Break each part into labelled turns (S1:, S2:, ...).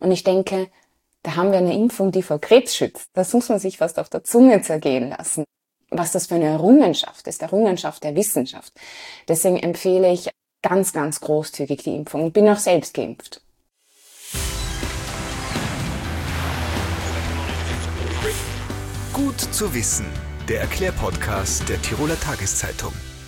S1: Und ich denke, da haben wir eine Impfung, die vor Krebs schützt. Das muss man sich fast auf der Zunge zergehen lassen. Was das für eine Errungenschaft ist, Errungenschaft der Wissenschaft. Deswegen empfehle ich ganz, ganz großzügig die Impfung und bin auch selbst geimpft.
S2: Gut zu wissen, der Erklärpodcast der Tiroler Tageszeitung.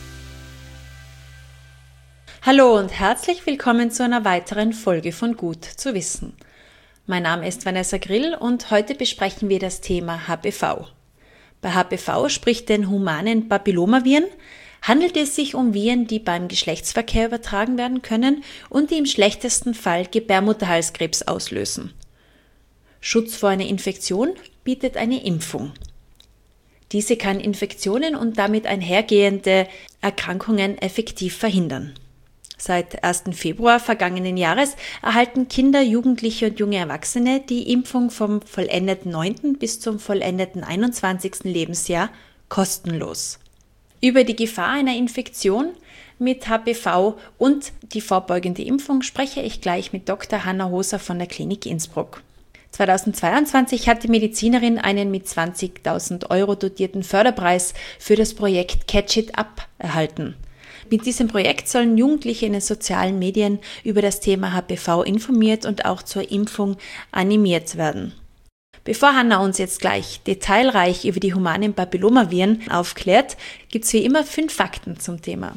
S3: Hallo und herzlich willkommen zu einer weiteren Folge von Gut zu wissen. Mein Name ist Vanessa Grill und heute besprechen wir das Thema HPV. Bei HPV, sprich den humanen Papillomaviren, handelt es sich um Viren, die beim Geschlechtsverkehr übertragen werden können und die im schlechtesten Fall Gebärmutterhalskrebs auslösen. Schutz vor einer Infektion bietet eine Impfung. Diese kann Infektionen und damit einhergehende Erkrankungen effektiv verhindern. Seit 1. Februar vergangenen Jahres erhalten Kinder, Jugendliche und junge Erwachsene die Impfung vom vollendeten 9. bis zum vollendeten 21. Lebensjahr kostenlos. Über die Gefahr einer Infektion mit HPV und die vorbeugende Impfung spreche ich gleich mit Dr. Hanna Hoser von der Klinik Innsbruck. 2022 hat die Medizinerin einen mit 20.000 Euro dotierten Förderpreis für das Projekt Catch It Up erhalten. Mit diesem Projekt sollen Jugendliche in den sozialen Medien über das Thema HPV informiert und auch zur Impfung animiert werden. Bevor Hanna uns jetzt gleich detailreich über die humanen Papillomaviren aufklärt, gibt's wie immer 5 Fakten zum Thema.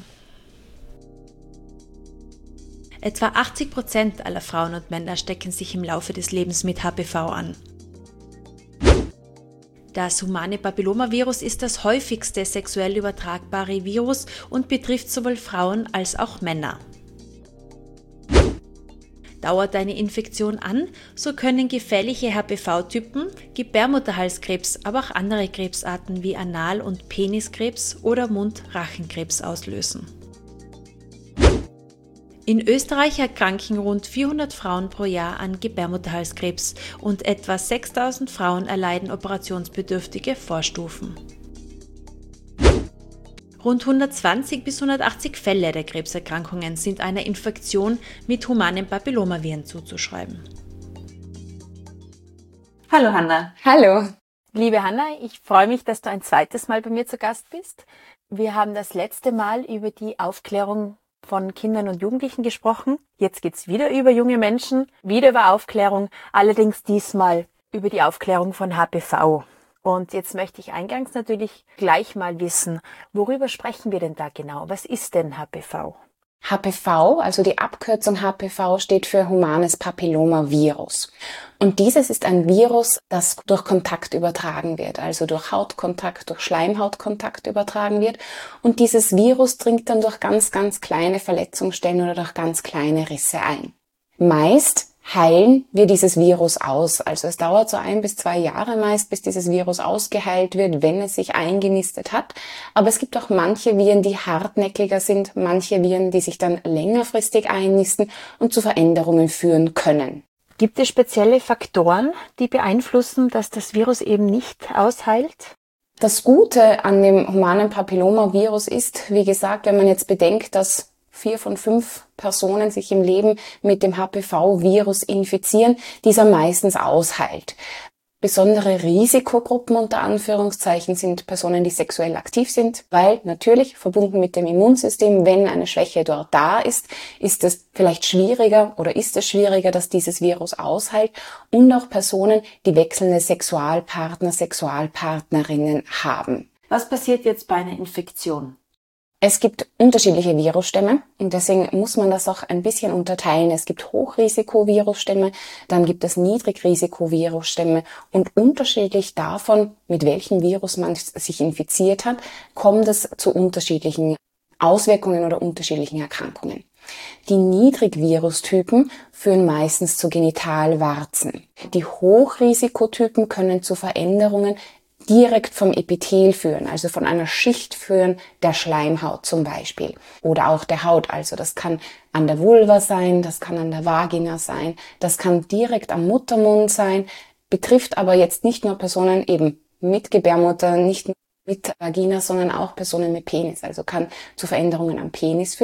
S3: Etwa 80% aller Frauen und Männer stecken sich im Laufe des Lebens mit HPV an. Das humane Papillomavirus ist das häufigste sexuell übertragbare Virus und betrifft sowohl Frauen als auch Männer. Dauert eine Infektion an, so können gefährliche HPV-Typen Gebärmutterhalskrebs, aber auch andere Krebsarten wie Anal- und Peniskrebs oder Mund-Rachenkrebs auslösen. In Österreich erkranken rund 400 Frauen pro Jahr an Gebärmutterhalskrebs und etwa 6.000 Frauen erleiden operationsbedürftige Vorstufen. Rund 120 bis 180 Fälle der Krebserkrankungen sind einer Infektion mit humanen Papillomaviren zuzuschreiben.
S4: Hallo Hanna.
S1: Hallo.
S4: Liebe Hanna, ich freue mich, dass du ein zweites Mal bei mir zu Gast bist. Wir haben das letzte Mal über die Aufklärung von Kindern und Jugendlichen gesprochen. Jetzt geht's wieder über junge Menschen, wieder über Aufklärung, allerdings diesmal über die Aufklärung von HPV. Und jetzt möchte ich eingangs natürlich gleich mal wissen, worüber sprechen wir denn da genau? Was ist denn HPV?
S1: HPV, also die Abkürzung HPV, steht für humanes Papillomavirus. Und dieses ist ein Virus, das durch Kontakt übertragen wird, also durch Hautkontakt, durch Schleimhautkontakt übertragen wird. Und dieses Virus dringt dann durch ganz, ganz kleine Verletzungsstellen oder durch ganz kleine Risse ein. Meist heilen wir dieses Virus aus. Also es dauert so 1 bis 2 Jahre meist, bis dieses Virus ausgeheilt wird, wenn es sich eingenistet hat. Aber es gibt auch manche Viren, die hartnäckiger sind, manche Viren, die sich dann längerfristig einnisten und zu Veränderungen führen können.
S4: Gibt es spezielle Faktoren, die beeinflussen, dass das Virus eben nicht ausheilt?
S1: Das Gute an dem humanen Papillomavirus ist, wie gesagt, wenn man jetzt bedenkt, dass 4 von 5 Personen sich im Leben mit dem HPV-Virus infizieren, dieser meistens ausheilt. Besondere Risikogruppen unter Anführungszeichen sind Personen, die sexuell aktiv sind, weil natürlich verbunden mit dem Immunsystem, wenn eine Schwäche dort da ist, ist es vielleicht schwieriger oder ist es schwieriger, dass dieses Virus ausheilt, und auch Personen, die wechselnde Sexualpartner, Sexualpartnerinnen haben.
S4: Was passiert jetzt bei einer Infektion?
S1: Es gibt unterschiedliche Virusstämme und deswegen muss man das auch ein bisschen unterteilen. Es gibt Hochrisikovirusstämme, dann gibt es Niedrigrisikovirusstämme, und unterschiedlich davon, mit welchem Virus man sich infiziert hat, kommt es zu unterschiedlichen Auswirkungen oder unterschiedlichen Erkrankungen. Die Niedrigvirustypen führen meistens zu Genitalwarzen. Die Hochrisikotypen können zu Veränderungen direkt vom Epithel führen, also von einer Schicht führen der Schleimhaut zum Beispiel oder auch der Haut. Also das kann an der Vulva sein, das kann an der Vagina sein, das kann direkt am Muttermund sein, betrifft aber jetzt nicht nur Personen eben mit Gebärmutter, nicht mit Vagina, sondern auch Personen mit Penis, also kann zu Veränderungen am Penis führen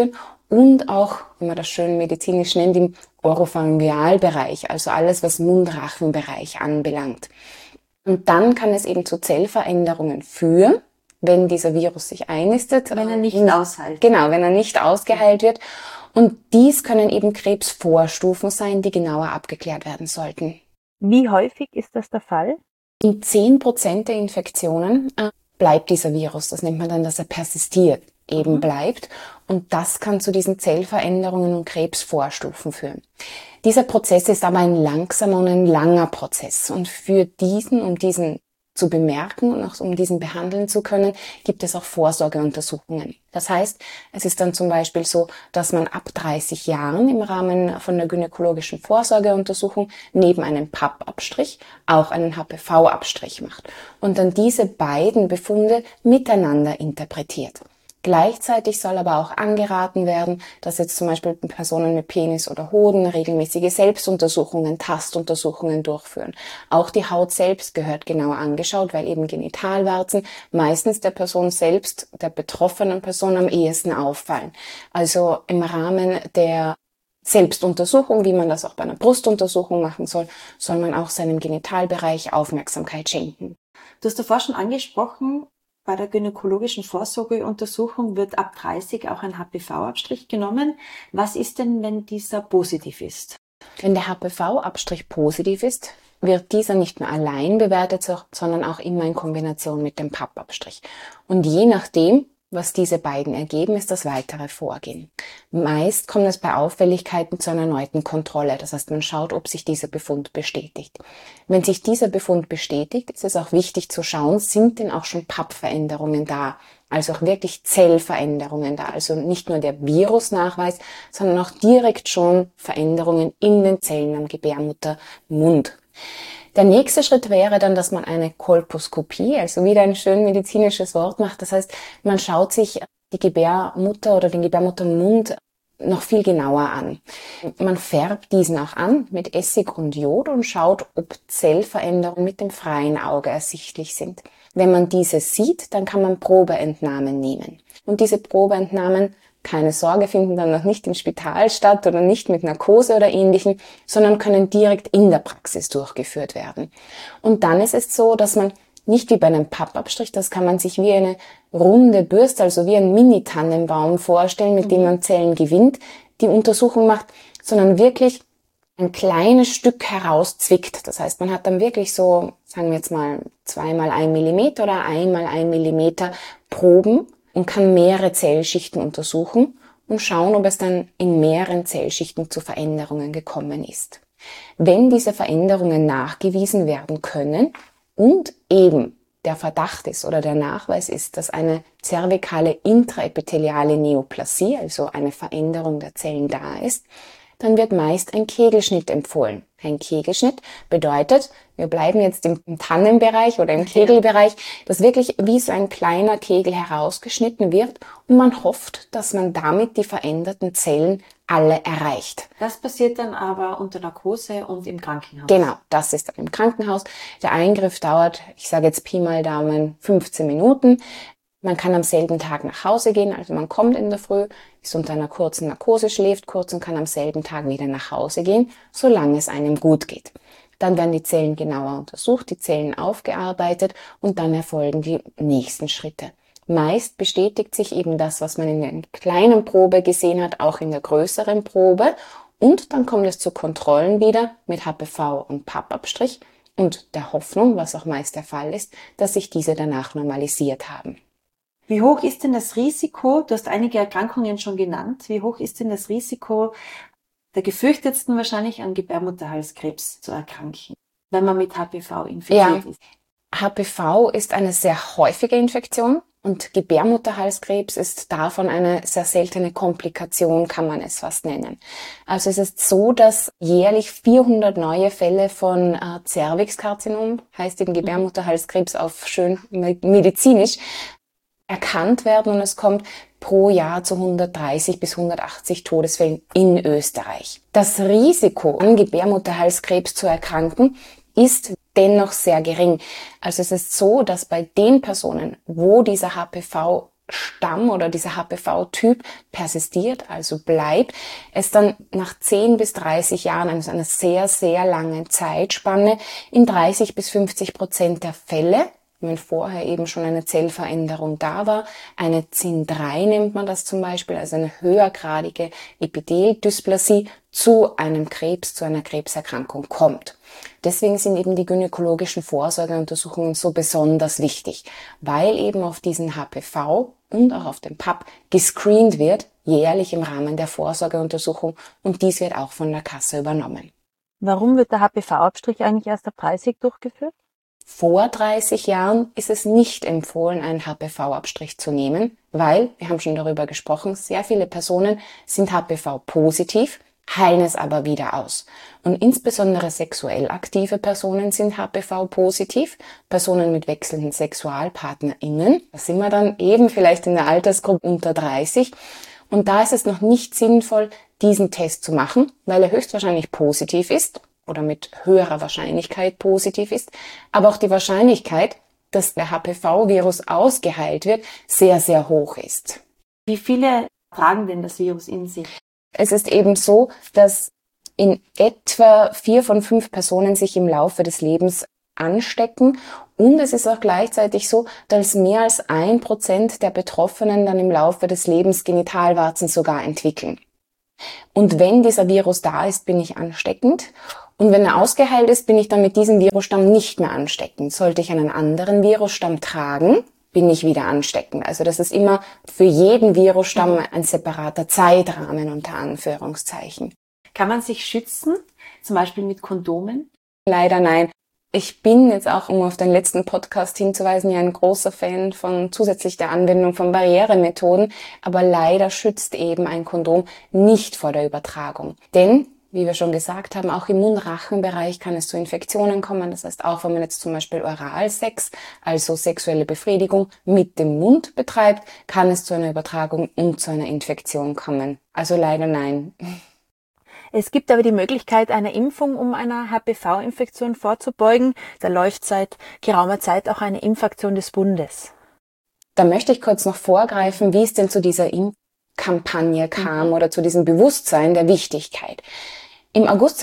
S1: und auch, wenn man das schön medizinisch nennt, im Oropharyngealbereich, also alles, was Mund-Rachen-Bereich anbelangt. Und dann kann es eben zu Zellveränderungen führen, wenn dieser Virus sich einnistet.
S4: Wenn er nicht aushält.
S1: Genau, wenn er nicht ausgeheilt wird. Und dies können eben Krebsvorstufen sein, die genauer abgeklärt werden sollten.
S4: Wie häufig ist das der Fall?
S1: In 10% der Infektionen bleibt dieser Virus. Das nennt man dann, dass er persistiert, eben bleibt. Und das kann zu diesen Zellveränderungen und Krebsvorstufen führen. Dieser Prozess ist aber ein langsamer und ein langer Prozess. Und für diesen, um diesen zu bemerken und auch um diesen behandeln zu können, gibt es auch Vorsorgeuntersuchungen. Das heißt, es ist dann zum Beispiel so, dass man ab 30 Jahren im Rahmen von der gynäkologischen Vorsorgeuntersuchung neben einem Pappabstrich auch einen HPV-Abstrich macht und dann diese beiden Befunde miteinander interpretiert. Gleichzeitig soll aber auch angeraten werden, dass jetzt zum Beispiel Personen mit Penis oder Hoden regelmäßige Selbstuntersuchungen, Tastuntersuchungen durchführen. Auch die Haut selbst gehört genauer angeschaut, weil eben Genitalwarzen meistens der Person selbst, der betroffenen Person am ehesten auffallen. Also im Rahmen der Selbstuntersuchung, wie man das auch bei einer Brustuntersuchung machen soll, soll man auch seinem Genitalbereich Aufmerksamkeit schenken.
S5: Du hast davor schon angesprochen, bei der gynäkologischen Vorsorgeuntersuchung wird ab 30 auch ein HPV-Abstrich genommen. Was ist denn, wenn dieser positiv ist?
S1: Wenn der HPV-Abstrich positiv ist, wird dieser nicht nur allein bewertet, sondern auch immer in Kombination mit dem Pappabstrich. Und je nachdem, was diese beiden ergeben, ist das weitere Vorgehen. Meist kommt es bei Auffälligkeiten zu einer erneuten Kontrolle. Das heißt, man schaut, ob sich dieser Befund bestätigt. Wenn sich dieser Befund bestätigt, ist es auch wichtig zu schauen, sind denn auch schon Pappveränderungen da? Also auch wirklich Zellveränderungen da. Also nicht nur der Virusnachweis, sondern auch direkt schon Veränderungen in den Zellen am Gebärmuttermund. Der nächste Schritt wäre dann, dass man eine Kolposkopie, also wieder ein schön medizinisches Wort macht. Das heißt, man schaut sich die Gebärmutter oder den Gebärmuttermund noch viel genauer an. Man färbt diesen auch an mit Essig und Jod und schaut, ob Zellveränderungen mit dem freien Auge ersichtlich sind. Wenn man diese sieht, dann kann man Probeentnahmen nehmen. Und diese Probeentnahmen, keine Sorge, finden dann noch nicht im Spital statt oder nicht mit Narkose oder Ähnlichem, sondern können direkt in der Praxis durchgeführt werden. Und dann ist es so, dass man nicht wie bei einem Pappabstrich, das kann man sich wie eine runde Bürste, also wie ein Mini-Tannenbaum vorstellen, mit dem man Zellen gewinnt, die Untersuchung macht, sondern wirklich ein kleines Stück herauszwickt. Das heißt, man hat dann wirklich so, sagen wir jetzt mal 2x1 Millimeter oder 1x1 Millimeter Proben und kann mehrere Zellschichten untersuchen und schauen, ob es dann in mehreren Zellschichten zu Veränderungen gekommen ist. Wenn diese Veränderungen nachgewiesen werden können und eben der Verdacht ist oder der Nachweis ist, dass eine zervikale intraepitheliale Neoplasie, also eine Veränderung der Zellen da ist, dann wird meist ein Kegelschnitt empfohlen. Ein Kegelschnitt bedeutet, wir bleiben jetzt im Tannenbereich oder im Kegelbereich, dass wirklich wie so ein kleiner Kegel herausgeschnitten wird und man hofft, dass man damit die veränderten Zellen alle erreicht.
S5: Das passiert dann aber unter Narkose und im Krankenhaus.
S1: Genau, das ist dann im Krankenhaus. Der Eingriff dauert, ich sage jetzt Pi mal Daumen, 15 Minuten. Man kann am selben Tag nach Hause gehen, also man kommt in der Früh, ist unter einer kurzen Narkose, schläft kurz und kann am selben Tag wieder nach Hause gehen, solange es einem gut geht. Dann werden die Zellen genauer untersucht, die Zellen aufgearbeitet und dann erfolgen die nächsten Schritte. Meist bestätigt sich eben das, was man in der kleinen Probe gesehen hat, auch in der größeren Probe und dann kommt es zu Kontrollen wieder mit HPV und Pappabstrich und der Hoffnung, was auch meist der Fall ist, dass sich diese danach normalisiert haben.
S5: Wie hoch ist denn das Risiko, du hast einige Erkrankungen schon genannt, wie hoch ist denn das Risiko, der gefürchtetsten wahrscheinlich an Gebärmutterhalskrebs zu erkranken, wenn man mit HPV infiziert ist?
S1: HPV ist eine sehr häufige Infektion und Gebärmutterhalskrebs ist davon eine sehr seltene Komplikation, kann man es fast nennen. Also es ist so, dass jährlich 400 neue Fälle von Cervixkarzinom, heißt eben Gebärmutterhalskrebs auf schön medizinisch, erkannt werden und es kommt pro Jahr zu 130 bis 180 Todesfällen in Österreich. Das Risiko, an Gebärmutterhalskrebs zu erkranken, ist dennoch sehr gering. Also es ist so, dass bei den Personen, wo dieser HPV Stamm oder dieser HPV-Typ persistiert, also bleibt, es dann nach 10 bis 30 Jahren, also einer sehr, sehr langen Zeitspanne, in 30-50% der Fälle, wenn vorher eben schon eine Zellveränderung da war, eine CIN3 nennt man das zum Beispiel, also eine höhergradige Epitheldysplasie, zu einem Krebs, zu einer Krebserkrankung kommt. Deswegen sind eben die gynäkologischen Vorsorgeuntersuchungen so besonders wichtig, weil eben auf diesen HPV und auch auf den PAP gescreent wird, jährlich im Rahmen der Vorsorgeuntersuchung, und dies wird auch von der Kasse übernommen.
S4: Warum wird der HPV-Abstrich eigentlich erst ab 30 durchgeführt?
S1: Vor 30 Jahren ist es nicht empfohlen, einen HPV-Abstrich zu nehmen, weil, wir haben schon darüber gesprochen, sehr viele Personen sind HPV-positiv, heilen es aber wieder aus. Und insbesondere sexuell aktive Personen sind HPV-positiv, Personen mit wechselnden SexualpartnerInnen. Da sind wir dann eben vielleicht in der Altersgruppe unter 30. Und da ist es noch nicht sinnvoll, diesen Test zu machen, weil er höchstwahrscheinlich positiv ist oder mit höherer Wahrscheinlichkeit positiv ist, aber auch die Wahrscheinlichkeit, dass der HPV-Virus ausgeheilt wird, sehr, sehr hoch ist.
S5: Wie viele tragen denn das Virus in sich?
S1: Es ist eben so, dass in etwa 4 von 5 Personen sich im Laufe des Lebens anstecken, und es ist auch gleichzeitig so, dass mehr als 1% der Betroffenen dann im Laufe des Lebens Genitalwarzen sogar entwickeln. Und wenn dieser Virus da ist, bin ich ansteckend. Und wenn er ausgeheilt ist, bin ich dann mit diesem Virusstamm nicht mehr ansteckend. Sollte ich einen anderen Virusstamm tragen, bin ich wieder ansteckend. Also das ist immer für jeden Virusstamm ein separater Zeitrahmen unter Anführungszeichen.
S5: Kann man sich schützen, zum Beispiel mit Kondomen?
S1: Leider nein. Ich bin jetzt auch, um auf den letzten Podcast hinzuweisen, ja ein großer Fan von zusätzlich der Anwendung von Barrieremethoden, aber leider schützt eben ein Kondom nicht vor der Übertragung. Denn, wie wir schon gesagt haben, auch im Mund-Rachen-Bereich kann es zu Infektionen kommen. Das heißt, auch wenn man jetzt zum Beispiel Oralsex, also sexuelle Befriedigung mit dem Mund betreibt, kann es zu einer Übertragung und zu einer Infektion kommen. Also leider nein.
S4: Es gibt aber die Möglichkeit einer Impfung, um einer HPV-Infektion vorzubeugen. Da läuft seit geraumer Zeit auch eine Impfaktion des Bundes.
S1: Da möchte ich kurz noch vorgreifen, wie es denn zu dieser Impfkampagne kam oder zu diesem Bewusstsein der Wichtigkeit. Im August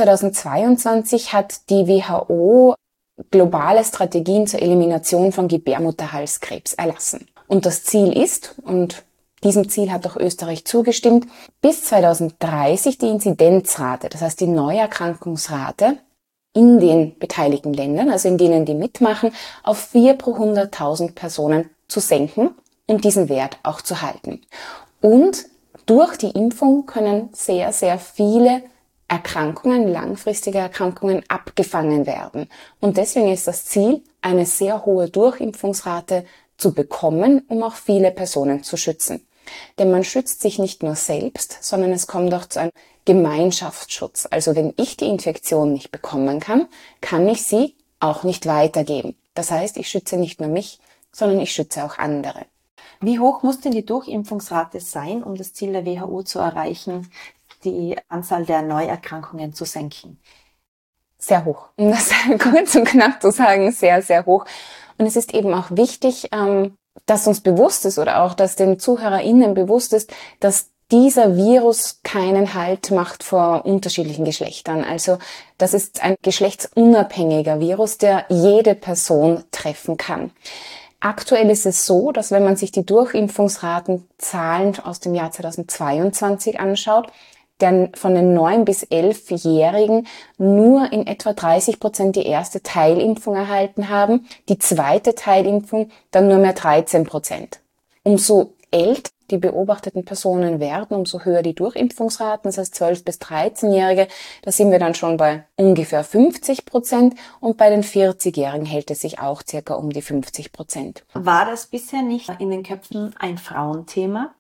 S1: 2022 hat die WHO globale Strategien zur Elimination von Gebärmutterhalskrebs erlassen. Und das Ziel ist, und diesem Ziel hat auch Österreich zugestimmt, bis 2030 die Inzidenzrate, das heißt die Neuerkrankungsrate in den beteiligten Ländern, also in denen die mitmachen, auf 4 pro 100.000 Personen zu senken und diesen Wert auch zu halten. Und durch die Impfung können sehr, sehr viele Erkrankungen, langfristige Erkrankungen abgefangen werden. Und deswegen ist das Ziel, eine sehr hohe Durchimpfungsrate zu bekommen, um auch viele Personen zu schützen. Denn man schützt sich nicht nur selbst, sondern es kommt auch zu einem Gemeinschaftsschutz. Also wenn ich die Infektion nicht bekommen kann, kann ich sie auch nicht weitergeben. Das heißt, ich schütze nicht nur mich, sondern ich schütze auch andere.
S5: Wie hoch muss denn die Durchimpfungsrate sein, um das Ziel der WHO zu erreichen, die Anzahl der Neuerkrankungen zu senken?
S1: Sehr hoch. Um das kurz und knapp zu sagen, sehr, sehr hoch. Und es ist eben auch wichtig, dass uns bewusst ist oder auch, dass den ZuhörerInnen bewusst ist, dass dieser Virus keinen Halt macht vor unterschiedlichen Geschlechtern. Also das ist ein geschlechtsunabhängiger Virus, der jede Person treffen kann. Aktuell ist es so, dass wenn man sich die Durchimpfungsratenzahlen aus dem Jahr 2022 anschaut, denn von den 9- bis 11-Jährigen nur in etwa 30% die erste Teilimpfung erhalten haben, die zweite Teilimpfung dann nur mehr 13%. Umso älter die beobachteten Personen werden, umso höher die Durchimpfungsraten, das heißt 12- bis 13-Jährige, da sind wir dann schon bei ungefähr 50% und bei den 40-Jährigen hält es sich auch circa um die 50%.
S5: War das bisher nicht in den Köpfen ein Frauenthema?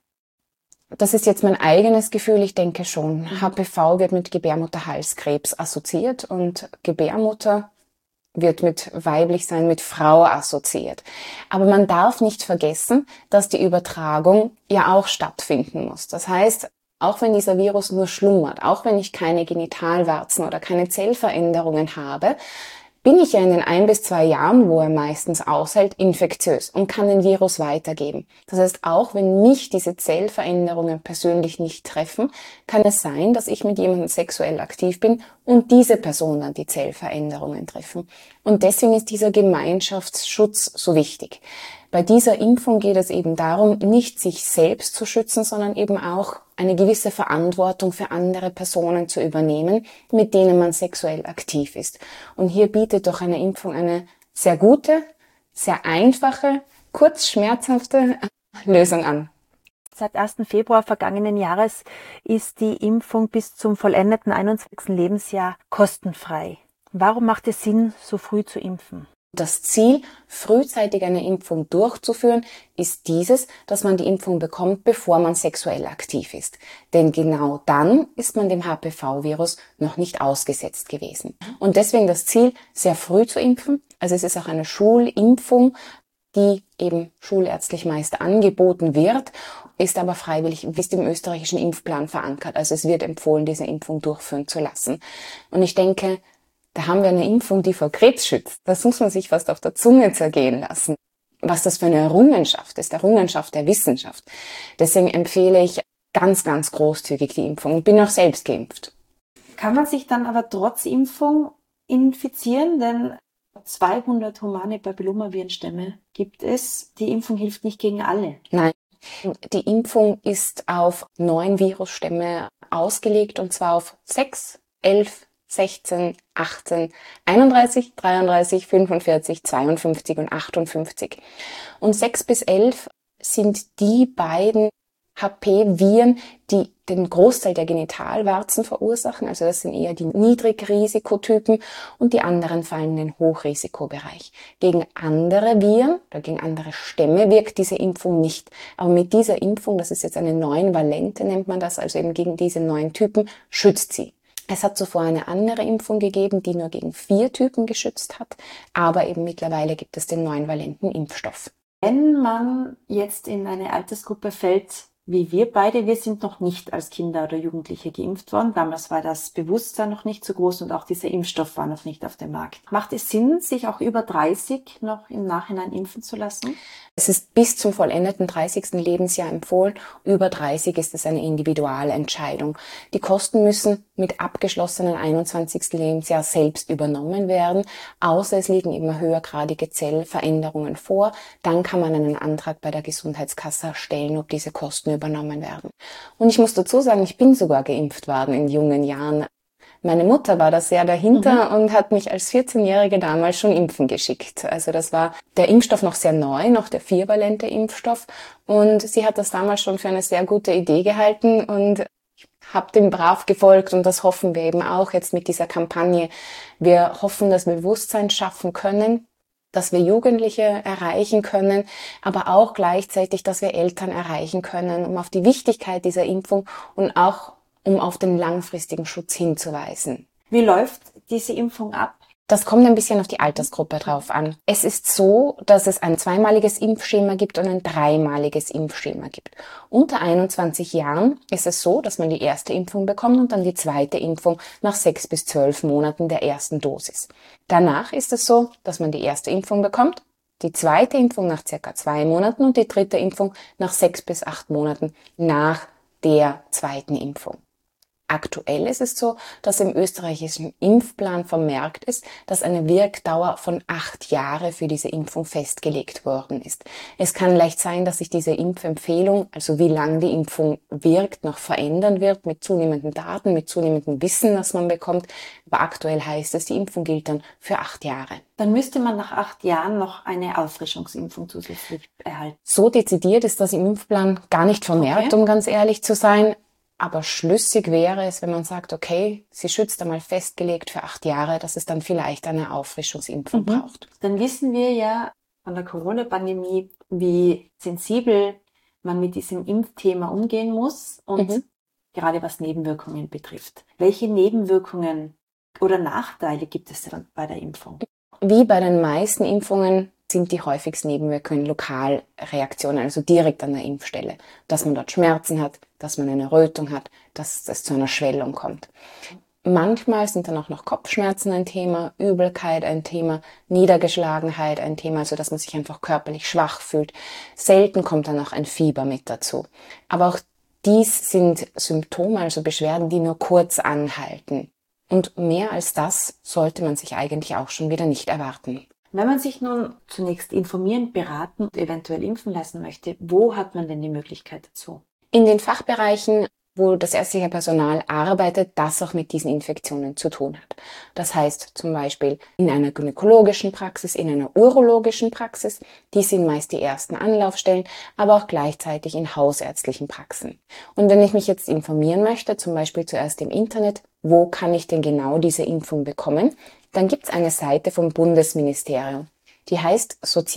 S1: Das ist jetzt mein eigenes Gefühl, ich denke schon. HPV wird mit Gebärmutterhalskrebs assoziiert und Gebärmutter wird mit weiblich sein, mit Frau assoziiert. Aber man darf nicht vergessen, dass die Übertragung ja auch stattfinden muss. Das heißt, auch wenn dieser Virus nur schlummert, auch wenn ich keine Genitalwarzen oder keine Zellveränderungen habe, bin ich ja in den 1 bis 2 Jahren, wo er meistens aushält, infektiös und kann den Virus weitergeben. Das heißt, auch wenn mich diese Zellveränderungen persönlich nicht treffen, kann es sein, dass ich mit jemandem sexuell aktiv bin und diese Person dann die Zellveränderungen treffen. Und deswegen ist dieser Gemeinschaftsschutz so wichtig. Bei dieser Impfung geht es eben darum, nicht sich selbst zu schützen, sondern eben auch eine gewisse Verantwortung für andere Personen zu übernehmen, mit denen man sexuell aktiv ist. Und hier bietet doch eine Impfung eine sehr gute, sehr einfache, kurz schmerzhafte Lösung an.
S4: Seit 1. Februar vergangenen Jahres ist die Impfung bis zum vollendeten 21. Lebensjahr kostenfrei. Warum macht es Sinn, so früh zu impfen?
S1: Das Ziel, frühzeitig eine Impfung durchzuführen, ist dieses, dass man die Impfung bekommt, bevor man sexuell aktiv ist. Denn genau dann ist man dem HPV-Virus noch nicht ausgesetzt gewesen. Und deswegen das Ziel, sehr früh zu impfen. Also es ist auch eine Schulimpfung, die eben schulärztlich meist angeboten wird, ist aber freiwillig, ist im österreichischen Impfplan verankert. Also es wird empfohlen, diese Impfung durchführen zu lassen. Und ich denke, da haben wir eine Impfung, die vor Krebs schützt. Das muss man sich fast auf der Zunge zergehen lassen. Was das für eine Errungenschaft ist, Errungenschaft der Wissenschaft. Deswegen empfehle ich ganz, ganz großzügig die Impfung und bin auch selbst geimpft.
S5: Kann man sich dann aber trotz Impfung infizieren? Denn 200 humane Papillomavirenstämme gibt es. Die Impfung hilft nicht gegen alle.
S1: Nein, die Impfung ist auf 9 Virusstämme ausgelegt, und zwar auf 6, 11, 16, 18, 31, 33, 45, 52 und 58. Und 6 bis 11 sind die beiden HP-Viren, die den Großteil der Genitalwarzen verursachen. Also das sind eher die Niedrigrisikotypen, und die anderen fallen in den Hochrisikobereich. Gegen andere Viren oder gegen andere Stämme wirkt diese Impfung nicht. Aber mit dieser Impfung, das ist jetzt eine 9-valente, nennt man das, also eben gegen diese 9 Typen, schützt sie. Es hat zuvor eine andere Impfung gegeben, die nur gegen 4 Typen geschützt hat, aber eben mittlerweile gibt es den 9-valenten Impfstoff.
S5: Wenn man jetzt in eine Altersgruppe fällt, wie wir beide, wir sind noch nicht als Kinder oder Jugendliche geimpft worden. Damals war das Bewusstsein noch nicht so groß und auch dieser Impfstoff war noch nicht auf dem Markt. Macht es Sinn, sich auch über 30 noch im Nachhinein impfen zu lassen?
S1: Es ist bis zum vollendeten 30. Lebensjahr empfohlen. Über 30 ist es eine Individualentscheidung. Die Kosten müssen mit abgeschlossenen 21. Lebensjahr selbst übernommen werden, außer es liegen immer höhergradige Zellveränderungen vor. Dann kann man einen Antrag bei der Gesundheitskasse stellen, ob diese Kosten übernommen werden. Und ich muss dazu sagen, ich bin sogar geimpft worden in jungen Jahren. Meine Mutter war da sehr dahinter und hat mich als 14-Jährige damals schon impfen geschickt. Also das war der Impfstoff noch sehr neu, noch der 4-valente Impfstoff. Und sie hat das damals schon für eine sehr gute Idee gehalten und ich habe dem brav gefolgt, und das hoffen wir eben auch jetzt mit dieser Kampagne. Wir hoffen, dass wir Bewusstsein schaffen können, dass wir Jugendliche erreichen können, aber auch gleichzeitig, dass wir Eltern erreichen können, um auf die Wichtigkeit dieser Impfung und auch um auf den langfristigen Schutz hinzuweisen.
S5: Wie läuft diese Impfung ab?
S1: Das kommt ein bisschen auf die Altersgruppe drauf an. Es ist so, dass es ein 2-maliges Impfschema gibt und ein 3-maliges Impfschema gibt. Unter 21 Jahren ist es so, dass man die erste Impfung bekommt und dann die zweite Impfung nach 6 bis 12 Monaten der ersten Dosis. Danach ist es so, dass man die erste Impfung bekommt, die zweite Impfung nach circa 2 Monaten und die dritte Impfung nach 6 bis 8 Monaten nach der zweiten Impfung. Aktuell ist es so, dass im österreichischen Impfplan vermerkt ist, dass eine Wirkdauer von 8 Jahren für diese Impfung festgelegt worden ist. Es kann leicht sein, dass sich diese Impfempfehlung, also wie lange die Impfung wirkt, noch verändern wird mit zunehmenden Daten, mit zunehmendem Wissen, das man bekommt. Aber aktuell heißt es, die Impfung gilt dann für 8 Jahre.
S5: Dann müsste man nach 8 Jahren noch eine Auffrischungsimpfung zusätzlich erhalten.
S1: So dezidiert ist das im Impfplan gar nicht vermerkt, um ganz ehrlich zu sein. Aber schlüssig wäre es, wenn man sagt, okay, sie schützt einmal festgelegt für 8 Jahre, dass es dann vielleicht eine Auffrischungsimpfung braucht.
S5: Dann wissen wir ja von der Corona-Pandemie, wie sensibel man mit diesem Impfthema umgehen muss und gerade was Nebenwirkungen betrifft. Welche Nebenwirkungen oder Nachteile gibt es dann bei der Impfung?
S1: Wie bei den meisten Impfungen sind die häufigsten Nebenwirkungen Lokalreaktionen, also direkt an der Impfstelle. Dass man dort Schmerzen hat, dass man eine Rötung hat, dass es zu einer Schwellung kommt. Manchmal sind dann auch noch Kopfschmerzen ein Thema, Übelkeit ein Thema, Niedergeschlagenheit ein Thema, also dass man sich einfach körperlich schwach fühlt. Selten kommt dann noch ein Fieber mit dazu. Aber auch dies sind Symptome, also Beschwerden, die nur kurz anhalten. Und mehr als das sollte man sich eigentlich auch schon wieder nicht erwarten.
S5: Wenn man sich nun zunächst informieren, beraten und eventuell impfen lassen möchte, wo hat man denn die Möglichkeit dazu?
S1: In den Fachbereichen, wo das ärztliche Personal arbeitet, das auch mit diesen Infektionen zu tun hat. Das heißt zum Beispiel in einer gynäkologischen Praxis, in einer urologischen Praxis, die sind meist die ersten Anlaufstellen, aber auch gleichzeitig in hausärztlichen Praxen. Und wenn ich mich jetzt informieren möchte, zum Beispiel zuerst im Internet, wo kann ich denn genau diese Impfung bekommen, dann gibt es eine Seite vom Bundesministerium. Die heißt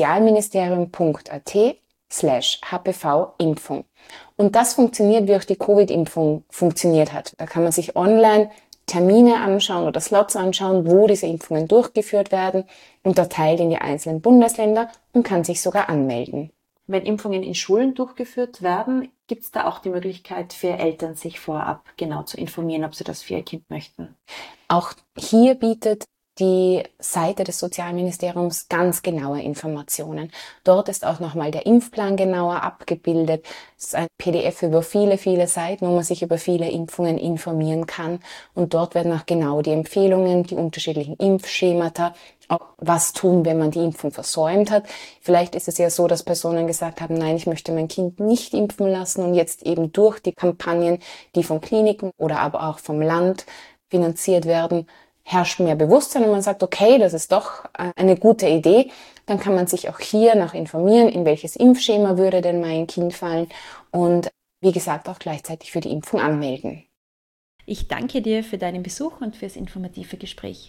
S1: sozialministerium.at/HPV-Impfung. Und das funktioniert, wie auch die Covid-Impfung funktioniert hat. Da kann man sich online Termine anschauen oder Slots anschauen, wo diese Impfungen durchgeführt werden, unterteilt in die einzelnen Bundesländer und kann sich sogar anmelden.
S5: Wenn Impfungen in Schulen durchgeführt werden, gibt es da auch die Möglichkeit für Eltern, sich vorab genau zu informieren, ob sie das für ihr Kind möchten?
S1: Auch hier bietet die Seite des Sozialministeriums ganz genaue Informationen. Dort ist auch nochmal der Impfplan genauer abgebildet. Es ist ein PDF über viele, viele Seiten, wo man sich über viele Impfungen informieren kann. Und dort werden auch genau die Empfehlungen, die unterschiedlichen Impfschemata, auch was tun, wenn man die Impfung versäumt hat. Vielleicht ist es ja so, dass Personen gesagt haben, nein, ich möchte mein Kind nicht impfen lassen und jetzt eben durch die Kampagnen, die von Kliniken oder aber auch vom Land finanziert werden, herrscht mehr Bewusstsein und man sagt, okay, das ist doch eine gute Idee. Dann kann man sich auch hier noch informieren, in welches Impfschema würde denn mein Kind fallen und wie gesagt auch gleichzeitig für die Impfung anmelden.
S3: Ich danke dir für deinen Besuch und fürs informative Gespräch.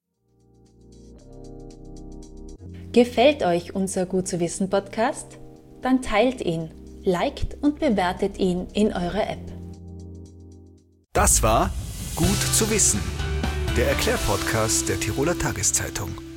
S3: Gefällt euch unser Gut zu wissen Podcast? Dann teilt ihn, liked und bewertet ihn in eurer App.
S2: Das war Gut zu wissen, der Erklärpodcast der Tiroler Tageszeitung.